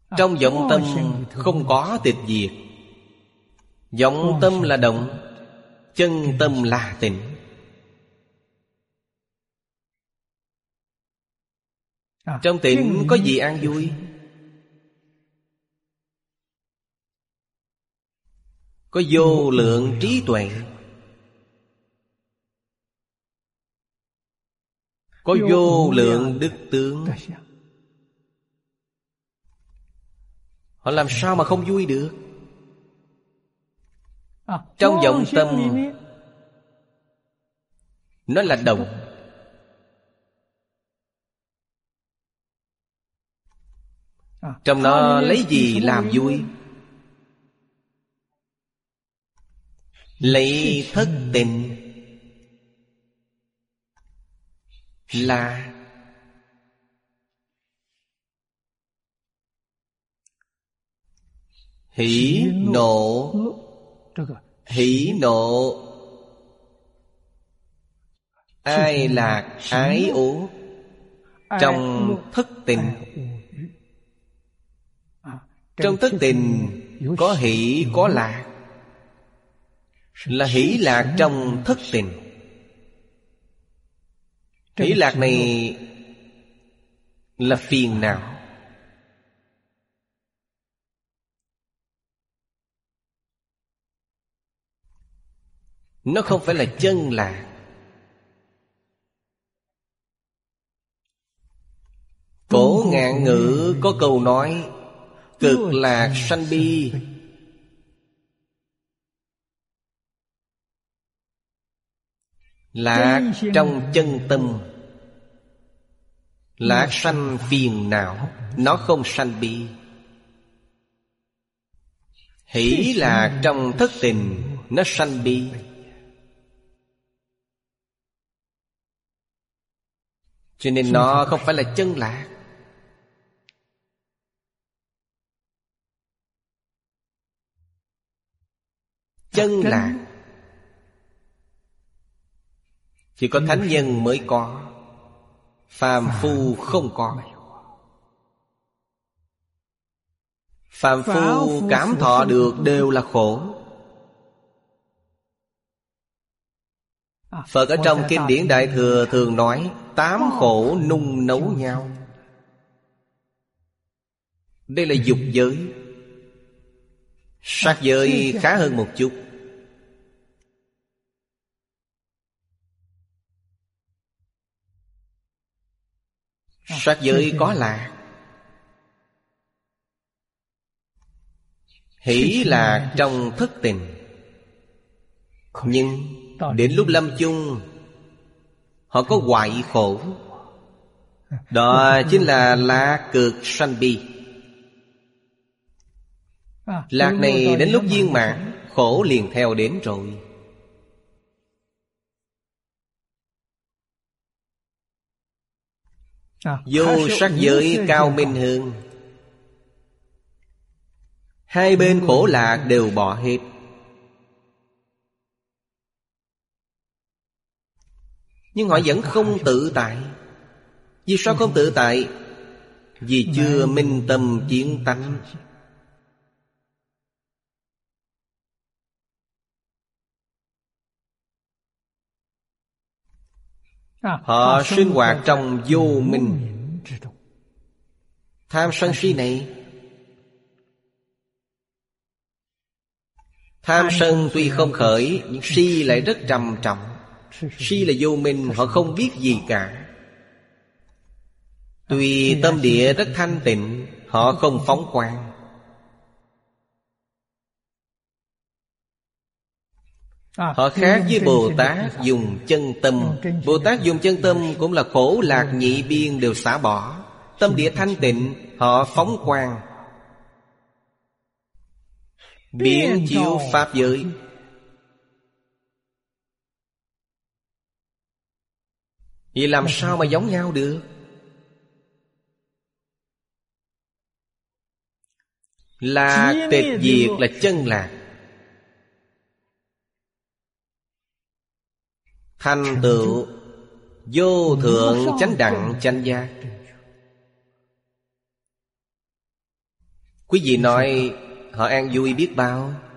Trong vọng tâm không có tịch diệt. Vọng tâm là động, chân tâm là tịnh. Trong tịnh có gì an vui? Có vô lượng trí tuệ, có vô lượng đức tướng. Họ làm sao mà không vui được? Trong vọng tâm nó là động. Trong nó lấy gì làm vui? Lấy thất tình là hỉ nộ. Hỉ nộ ai lạc ái ố. Trong thất tình, trong thất tình có hỷ có lạc. Là hỷ lạc trong thất tình. Hỷ lạc này là phiền não. Nó không phải là chân lạc. Cổ Ngạn Ngữ có câu nói: cực lạc sanh bi. Lạc trong chân tâm. Lạc sanh phiền não, nó không sanh bi. Hỷ lạc trong thất tình, nó sanh bi. Cho nên nó không phải là chân lạc. Chân lạc chỉ có thánh nhân mới có, phàm phu không có. Phàm phu cảm thọ được đều là khổ. Phật ở trong kinh điển Đại Thừa thường nói 8 khổ nung nấu nhau. Đây là dục giới. Sắc giới khá hơn một chút. Sắc giới có lạc. Hỷ lạc trong thất tình. Nhưng đến lúc lâm chung, họ có hoại khổ. Đó chính là lạc cực sanh bi. Lạc này đến lúc viên mãn, khổ liền theo đến rồi. Vô sắc giới cao minh hơn. Hai bên khổ lạc đều bỏ hết. Nhưng họ vẫn không tự tại. Vì sao không tự tại? Vì chưa minh tâm kiến tánh. Họ sinh hoạt trong vô minh. Tham sân si này, tham sân tuy không khởi, nhưng si lại rất trầm trọng. Si là vô minh, họ không biết gì cả. Tuy tâm địa rất thanh tịnh, họ không phóng quang. Họ khác với Bồ Tát dùng chân tâm. Bồ Tát dùng chân tâm cũng là khổ lạc nhị biên đều xả bỏ. Tâm địa thanh tịnh, họ phóng quang, biến chiếu pháp giới. Vậy làm sao mà giống nhau được? Lạc tịch diệt là chân lạc. Thành tựu vô thượng chánh đẳng chánh giác. Quý vị nói họ an vui biết bao.